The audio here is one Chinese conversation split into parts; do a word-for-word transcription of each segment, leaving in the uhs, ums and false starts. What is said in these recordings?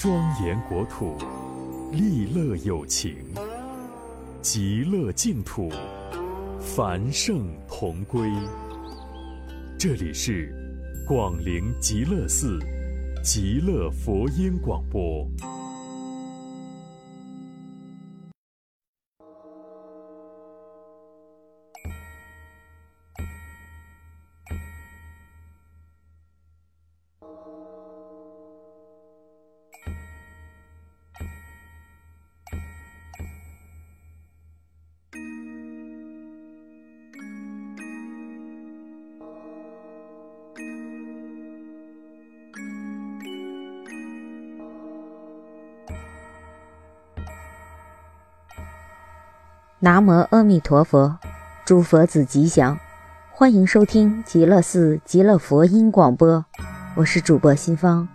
庄严国土，利乐有情，极乐净土，繁盛同归。这里是广陵极乐寺极乐佛音广播。 南无阿弥陀佛，诸佛子吉祥，欢迎收听极乐寺极乐佛音广播，我是主播心芳。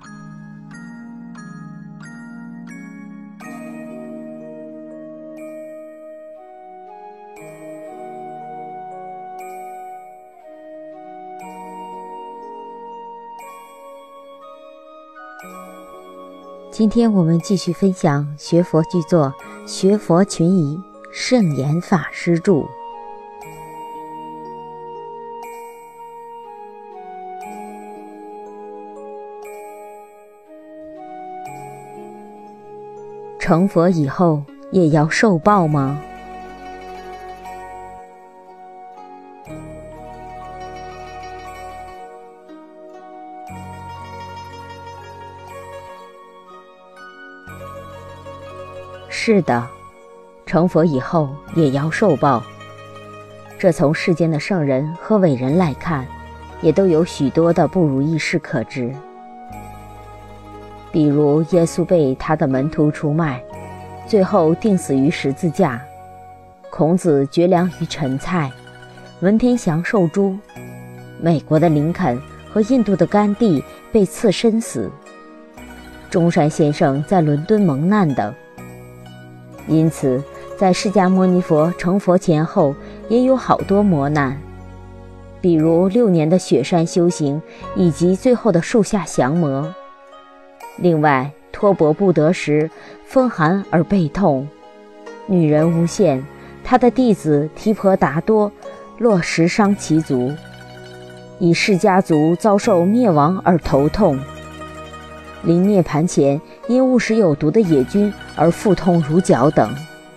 今天我们继续分享学佛巨作《学佛群疑》圣严法师著。成佛以后也要受报吗？是的，成佛以后也要受报。这从世间的圣人和伟人来看，也都有许多的不如意事可知。比如耶稣被他的门徒出卖，最后钉死于十字架；孔子绝粮于陈蔡，文天祥受诛；美国的林肯和印度的甘地被刺身死；中山先生在伦敦蒙难等。因此在释迦牟尼佛成佛前后也有好多磨难，比如六年的雪山修行，以及最后的树下降魔。另外托钵不得时，风寒而背痛；女人无限，她的弟子提婆达多落石伤其足，以释家族遭受灭亡而头痛；临涅盘前因误食有毒的野菌而腹痛如绞等。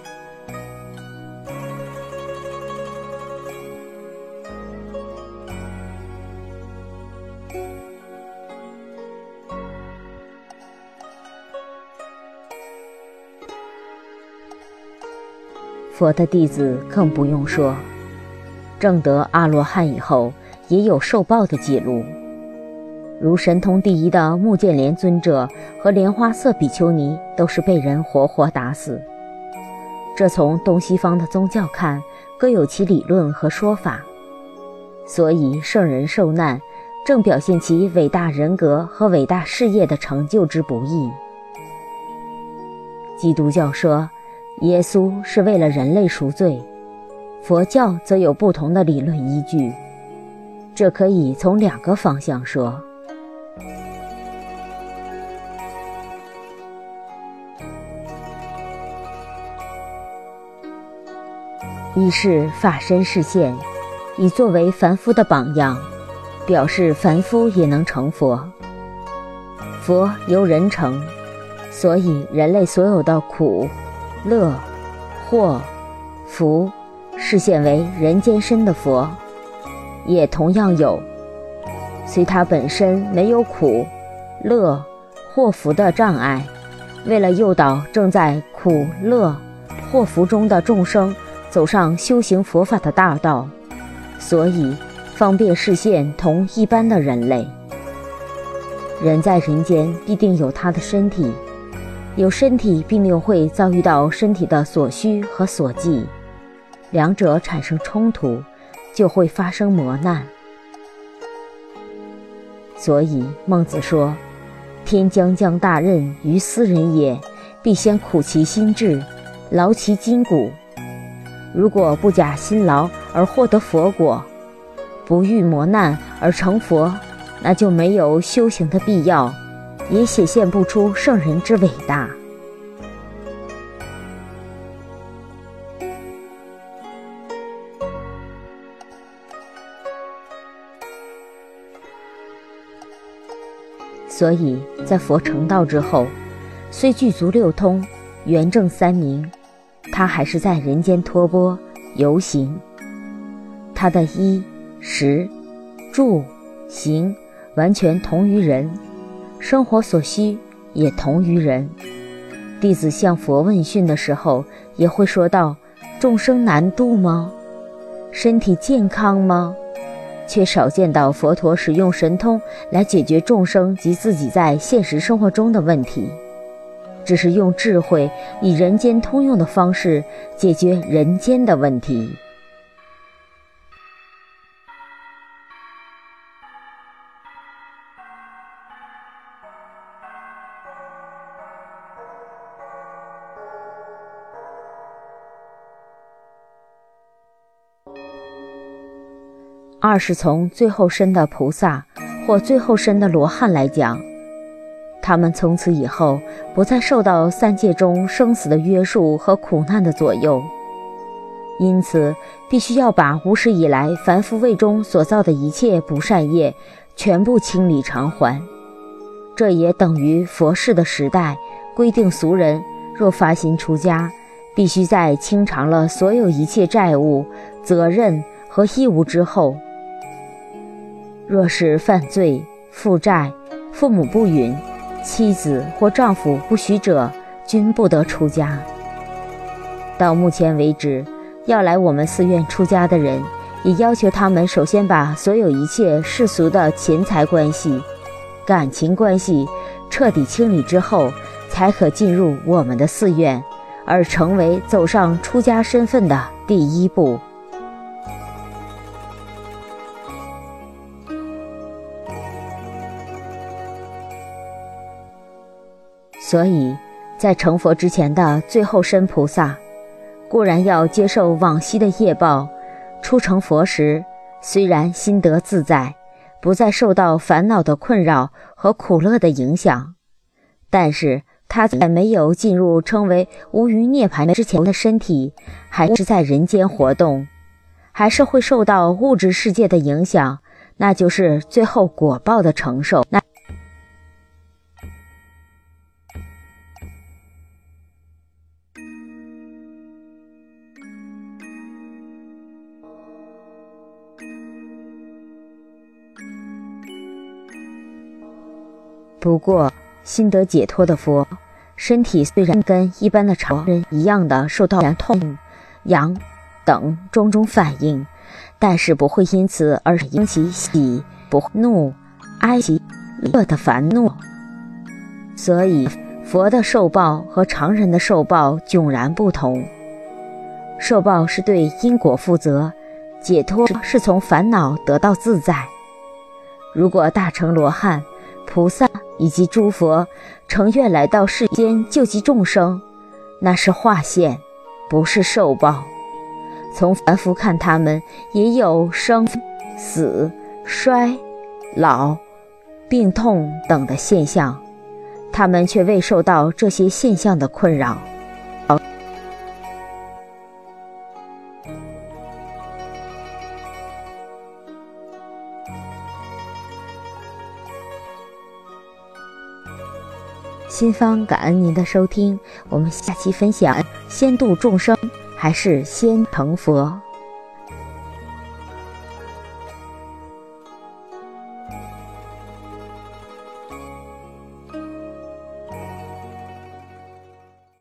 佛的弟子更不用说，证得阿罗汉以后也有受报的记录，如神通第一的目犍连尊者和莲花色比丘尼都是被人活活打死。这从东西方的宗教看，各有其理论和说法，所以圣人受难，正表现其伟大人格和伟大事业的成就之不易。基督教说耶稣是为了人类赎罪，佛教则有不同的理论依据，这可以从两个方向说。一是法身示现，以作为凡夫的榜样，表示凡夫也能成佛。佛由人成，所以人类所有的苦、乐、祸、福示现为人间身的佛，也同样有，虽他本身没有苦、乐、祸福的障碍，为了诱导正在苦、乐、祸福中的众生走上修行佛法的大道，所以方便示现同一般的人类。人在人间必定有他的身体，有身体必定会遭遇到身体的所需和所忌，两者产生冲突，就会发生磨难。所以孟子说，天将降大任于斯人也，必先苦其心志，劳其筋骨。如果不假辛劳而获得佛果，不遇磨难而成佛，那就没有修行的必要， 也显现不出圣人之伟大。所以在佛成道之后，虽具足六通，圆正三明，他还是在人间托钵游行。他的衣食住行完全同于人，生活所需也同于人。弟子向佛问讯的时候，也会说到：众生难度吗？身体健康吗？却少见到佛陀使用神通来解决众生及自己在现实生活中的问题，只是用智慧以人间通用的方式解决人间的问题。二是从最后身的菩萨或最后身的罗汉来讲，他们从此以后不再受到三界中生死的约束和苦难的左右，因此必须要把无始以来凡夫位中所造的一切不善业全部清理偿还。这也等于佛世的时代规定，俗人若发心出家，必须在清偿了所有一切债务、责任和义务之后，若是犯罪、负债、父母不允、妻子或丈夫不许者，均不得出家。到目前为止，要来我们寺院出家的人，也要求他们首先把所有一切世俗的钱财关系、感情关系彻底清理之后，才可进入我们的寺院，而成为走上出家身份的第一步。所以在成佛之前的最后身菩萨，固然要接受往昔的业报，初成佛时虽然心得自在，不再受到烦恼的困扰和苦乐的影响，但是他在没有进入称为无余涅槃之前的身体，还是在人间活动，还是会受到物质世界的影响，那就是最后果报的承受。那不过心得解脱的佛，身体虽然跟一般的常人一样的受到痛、痒等种种反应，但是不会因此而引起喜、不怒、哀喜、乐的烦怒。所以佛的受报和常人的受报迥然不同。受报是对因果负责，解脱是从烦恼得到自在。如果大乘罗汉、菩萨以及诸佛诚愿来到世间救济众生，那是化现，不是受报。从凡夫看，他们也有生、死、衰、老、病痛等的现象，他们却未受到这些现象的困扰。心方感恩您的收听，我们下期分享：先度众生还是先成佛？